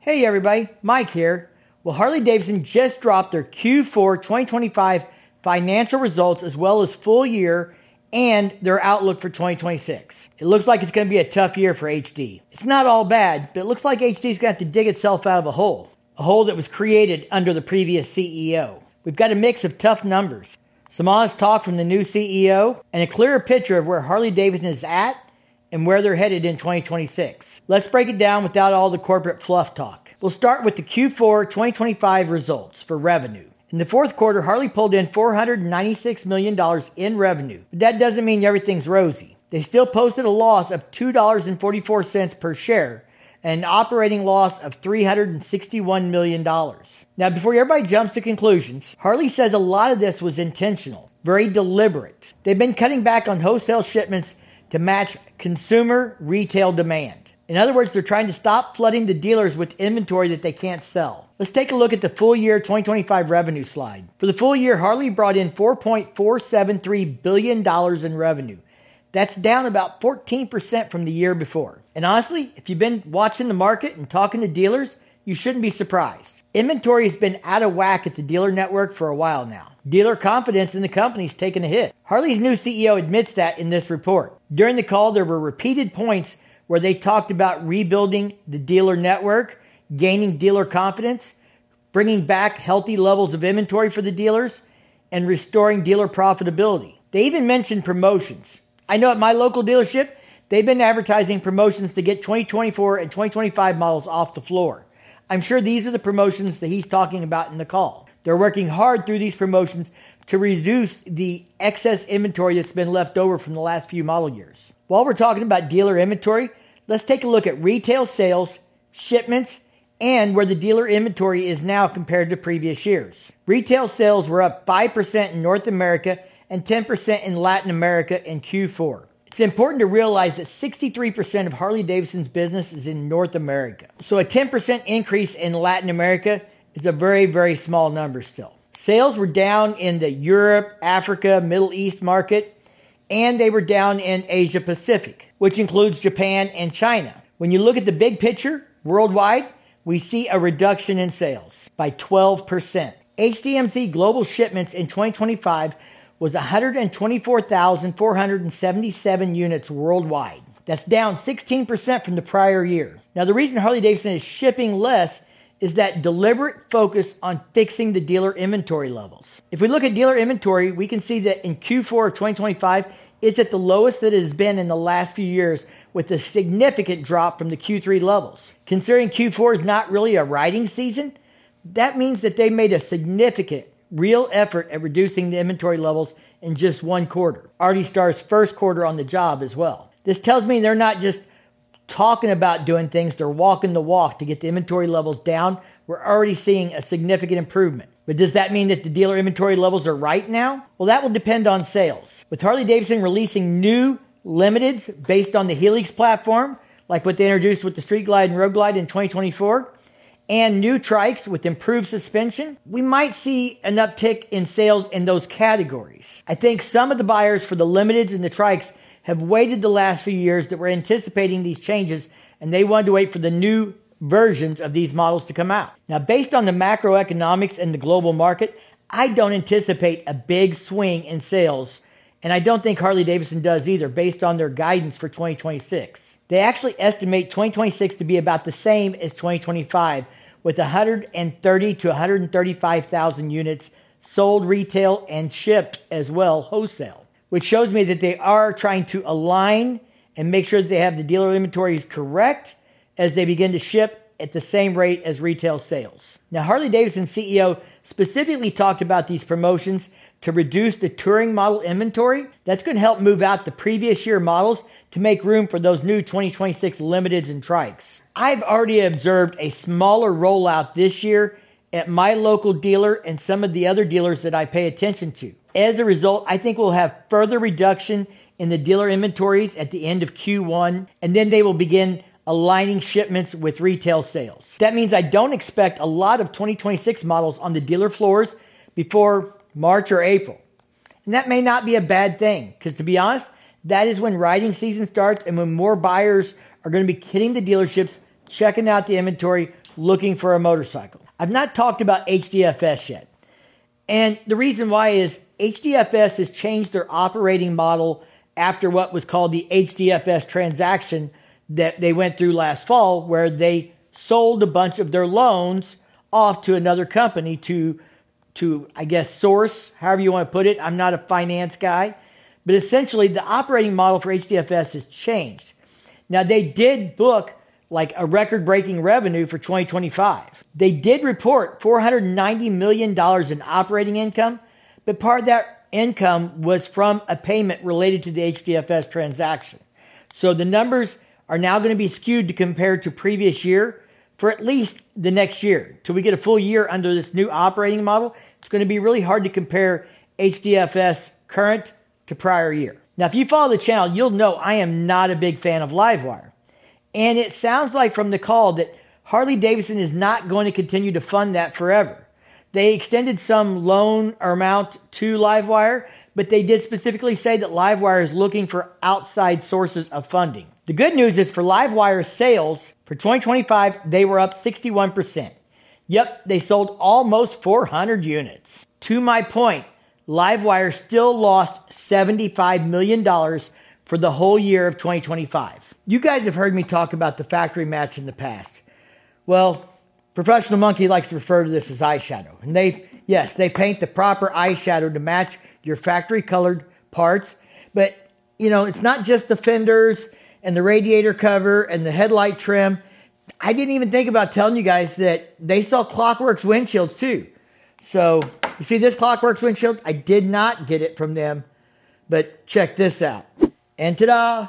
Hey everybody, Mike here. Well, Harley-Davidson just dropped their Q4 2025 financial results as well as full year and their outlook for 2026. It looks like it's going to be a tough year for HD. It's not all bad, but it looks like HD is going to have to dig itself out of a hole that was created under the previous CEO. We've got a mix of tough numbers, some honest talk from the new CEO, and a clearer picture of where Harley-Davidson is at and where they're headed in 2026. Let's break it down without all the corporate fluff talk. We'll start with the Q4 2025 results for revenue. In the fourth quarter, Harley pulled in $496 million in revenue, but that doesn't mean everything's rosy. They still posted a loss of $2.44 per share and an operating loss of $361 million. Now, before everybody jumps to conclusions, Harley says a lot of this was intentional, very deliberate. They've been cutting back on wholesale shipments to match consumer retail demand. In other words, they're trying to stop flooding the dealers with inventory that they can't sell. Let's take a look at the full year 2025 revenue slide. For the full year, Harley brought in $4.473 billion in revenue. That's down about 14% from the year before. And honestly, if you've been watching the market and talking to dealers, you shouldn't be surprised. Inventory has been out of whack at the dealer network for a while now. Dealer confidence in the company's taken a hit. Harley's new CEO admits that in this report. During the call, there were repeated points where they talked about rebuilding the dealer network, gaining dealer confidence, bringing back healthy levels of inventory for the dealers, and restoring dealer profitability. They even mentioned promotions. I know at my local dealership, they've been advertising promotions to get 2024 and 2025 models off the floor. I'm sure these are the promotions that he's talking about in the call. They're working hard through these promotions to reduce the excess inventory that's been left over from the last few model years. While we're talking about dealer inventory, let's take a look at retail sales, shipments, and where the dealer inventory is now compared to previous years. Retail sales were up 5% in North America and 10% in Latin America in Q4. It's important to realize that 63% of Harley-Davidson's business is in North America. So a 10% increase in Latin America is a very, very small number still. Sales were down in the Europe, Africa, Middle East market, and they were down in Asia Pacific, which includes Japan and China. When you look at the big picture worldwide, we see a reduction in sales by 12%. HDMC global shipments in 2025 was 124,477 units worldwide. That's down 16% from the prior year. Now, the reason Harley-Davidson is shipping less is that deliberate focus on fixing the dealer inventory levels. If we look at dealer inventory, we can see that in Q4 of 2025, it's at the lowest that it has been in the last few years, with a significant drop from the Q3 levels. Considering Q4 is not really a riding season, that means that they made a significant real effort at reducing the inventory levels in just one quarter. Artie Starr's first quarter on the job as well. This tells me they're not just talking about doing things, they're walking the walk to get the inventory levels down. We're already seeing a significant improvement. But does that mean that the dealer inventory levels are right now? Well, that will depend on sales. With Harley-Davidson releasing new limiteds based on the Helix platform, like what they introduced with the Street Glide and Road Glide in 2024, and new trikes with improved suspension, we might see an uptick in sales in those categories. I think some of the buyers for the limiteds and the trikes have waited the last few years that were anticipating these changes, and they wanted to wait for the new versions of these models to come out. Now, based on the macroeconomics and the global market, I don't anticipate a big swing in sales, and I don't think Harley-Davidson does either, based on their guidance for 2026. They actually estimate 2026 to be about the same as 2025, with 130 to 135,000 units sold retail and shipped as well wholesale, which shows me that they are trying to align and make sure that they have the dealer inventories correct as they begin to ship at the same rate as retail sales. Now, Harley-Davidson CEO specifically talked about these promotions to reduce the touring model inventory. That's going to help move out the previous year models to make room for those new 2026 limiteds and trikes. I've already observed a smaller rollout this year at my local dealer and some of the other dealers that I pay attention to. As a result, I think we'll have further reduction in the dealer inventories at the end of Q1, and then they will begin aligning shipments with retail sales. That means I don't expect a lot of 2026 models on the dealer floors before March or April. And that may not be a bad thing, because to be honest, that is when riding season starts and when more buyers are going to be hitting the dealerships, checking out the inventory, looking for a motorcycle. I've not talked about HDFS yet. And the reason why is HDFS has changed their operating model after what was called the HDFS transaction that they went through last fall, where they sold a bunch of their loans off to another company to I guess, source, however you want to put it. I'm not a finance guy. But essentially, the operating model for HDFS has changed. Now, they did book like a record-breaking revenue for 2025. They did report $490 million in operating income, but part of that income was from a payment related to the HDFS transaction. So the numbers are now going to be skewed to compare to previous year for at least the next year. Till we get a full year under this new operating model, it's going to be really hard to compare HDFS current to prior year. Now, if you follow the channel, you'll know I am not a big fan of Livewire. And it sounds like from the call that Harley-Davidson is not going to continue to fund that forever. They extended some loan amount to Livewire, but they did specifically say that Livewire is looking for outside sources of funding. The good news is for Livewire's sales for 2025, they were up 61%. Yep, they sold almost 400 units. To my point, Livewire still lost $75 million for the whole year of 2025. You guys have heard me talk about the factory match in the past. Well, Professional Monkey likes to refer to this as eyeshadow. And they paint the proper eyeshadow to match your factory colored parts. But, it's not just the fenders and the radiator cover and the headlight trim. I didn't even think about telling you guys that they sell Clockworks windshields too. So, you see this Clockworks windshield? I did not get it from them. But check this out. And ta-da!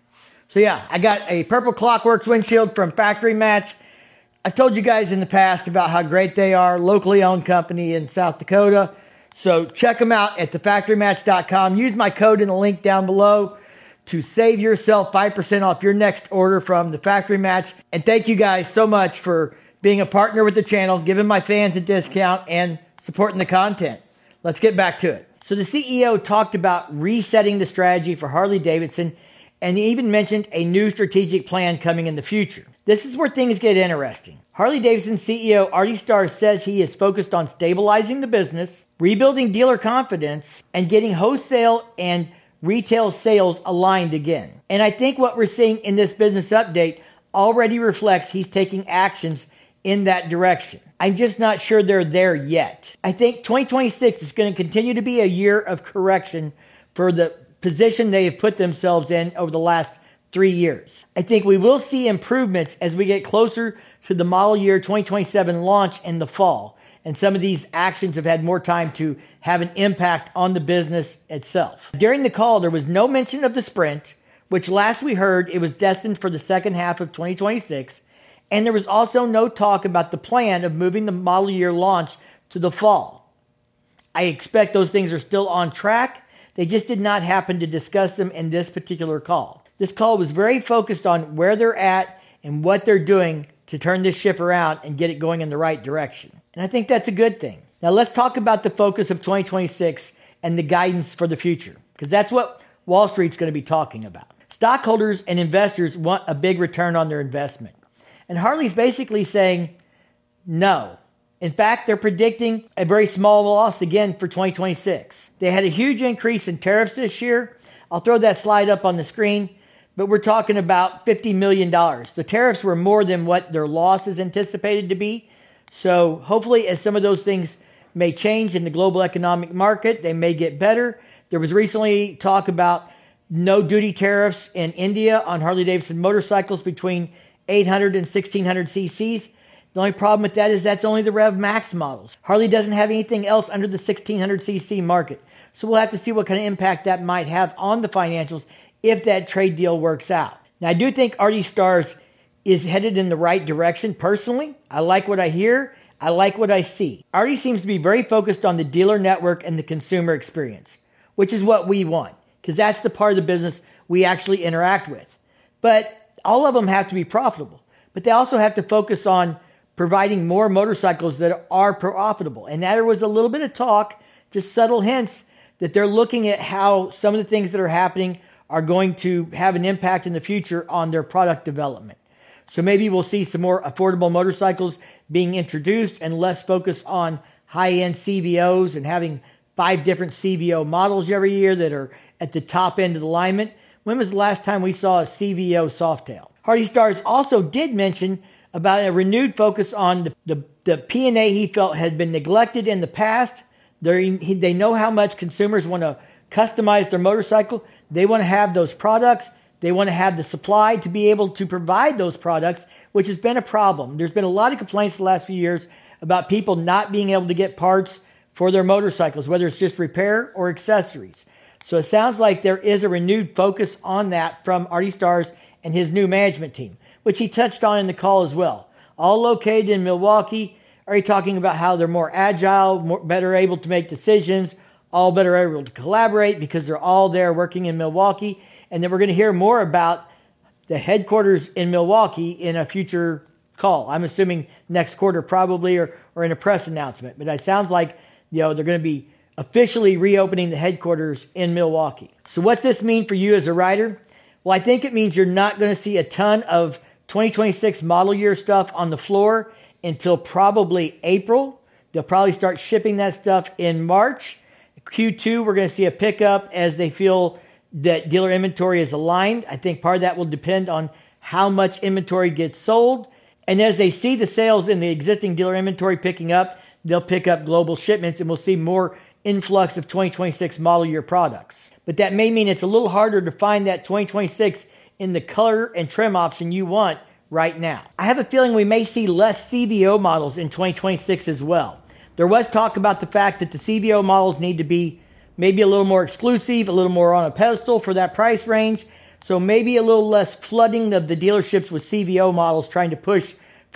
So yeah, I got a purple Clockworks windshield from Factory Match. I've told you guys in the past about how great they are, locally owned company in South Dakota. So check them out at thefactorymatch.com. Use my code in the link down below to save yourself 5% off your next order from the Factory Match. And thank you guys so much for being a partner with the channel, giving my fans a discount, and supporting the content. Let's get back to it. So the CEO talked about resetting the strategy for Harley-Davidson, and he even mentioned a new strategic plan coming in the future. This is where things get interesting. Harley-Davidson CEO Artie Starrs says he is focused on stabilizing the business, rebuilding dealer confidence, and getting wholesale and retail sales aligned again. And I think what we're seeing in this business update already reflects he's taking actions in that direction. I'm just not sure they're there yet. I think 2026 is going to continue to be a year of correction for the position they have put themselves in over the last 3 years. I think we will see improvements as we get closer to the model year 2027 launch in the fall. And some of these actions have had more time to have an impact on the business itself. During the call, there was no mention of the Sprint, which last we heard it was destined for the second half of 2026. And there was also no talk about the plan of moving the model year launch to the fall. I expect those things are still on track. They just did not happen to discuss them in this particular call. This call was very focused on where they're at and what they're doing to turn this ship around and get it going in the right direction. And I think that's a good thing. Now let's talk about the focus of 2026 and the guidance for the future, because that's what Wall Street's going to be talking about. Stockholders and investors want a big return on their investment. And Harley's basically saying no. In fact, they're predicting a very small loss again for 2026. They had a huge increase in tariffs this year. I'll throw that slide up on the screen, but we're talking about $50 million. The tariffs were more than what their loss is anticipated to be. So hopefully, as some of those things may change in the global economic market, they may get better. There was recently talk about no duty tariffs in India on Harley-Davidson motorcycles between 800 and 1600 cc's. The only problem with that is that's only the Rev Max models. Harley doesn't have anything else under the 1600 cc market. So we'll have to see what kind of impact that might have on the financials if that trade deal works out. Now, I do think Artie Starrs is headed in the right direction personally. I like what I hear. I like what I see. Artie seems to be very focused on the dealer network and the consumer experience, which is what we want, because that's the part of the business we actually interact with. But all of them have to be profitable. But they also have to focus on providing more motorcycles that are profitable. And there was a little bit of talk, just subtle hints, that they're looking at how some of the things that are happening are going to have an impact in the future on their product development. So maybe we'll see some more affordable motorcycles being introduced and less focus on high-end CVOs and having 5 different CVO models every year that are at the top end of the alignment. When was the last time we saw a CVO Softail? Hardy Stars also did mention about a renewed focus on the P&A he felt had been neglected in the past. They know how much consumers want to customize their motorcycle. They want to have those products. They want to have the supply to be able to provide those products, which has been a problem. There's been a lot of complaints the last few years about people not being able to get parts for their motorcycles, whether it's just repair or accessories. So it sounds like there is a renewed focus on that from Artie Starrs and his new management team, which he touched on in the call as well. All located in Milwaukee. Already talking about how they're more agile, better able to make decisions, all better able to collaborate because they're all there working in Milwaukee. And then we're going to hear more about the headquarters in Milwaukee in a future call. I'm assuming next quarter probably or in a press announcement. But it sounds like they're going to be officially reopening the headquarters in Milwaukee. So what's this mean for you as a rider? Well, I think it means you're not going to see a ton of 2026 model year stuff on the floor until probably April. They'll probably start shipping that stuff in March. Q2, we're going to see a pickup as they feel that dealer inventory is aligned. I think part of that will depend on how much inventory gets sold. And as they see the sales in the existing dealer inventory picking up, they'll pick up global shipments and we'll see more influx of 2026 model year products. But that may mean it's a little harder to find that 2026 in the color and trim option you want right now. I have a feeling we may see less CVO models in 2026 as well. There was talk about the fact that the CVO models need to be maybe a little more exclusive, a little more on a pedestal for that price range. So maybe a little less flooding of the dealerships with CVO models trying to push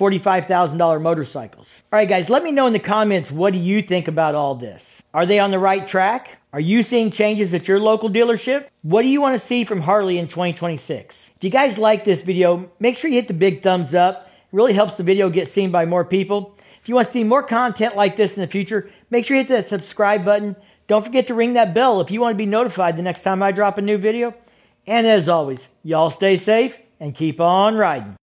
$45,000 motorcycles. All right, guys, let me know in the comments, what do you think about all this? Are they on the right track? Are you seeing changes at your local dealership? What do you want to see from Harley in 2026? If you guys like this video, make sure you hit the big thumbs up. It really helps the video get seen by more people. If you want to see more content like this in the future, make sure you hit that subscribe button. Don't forget to ring that bell if you want to be notified the next time I drop a new video. And as always, y'all stay safe and keep on riding.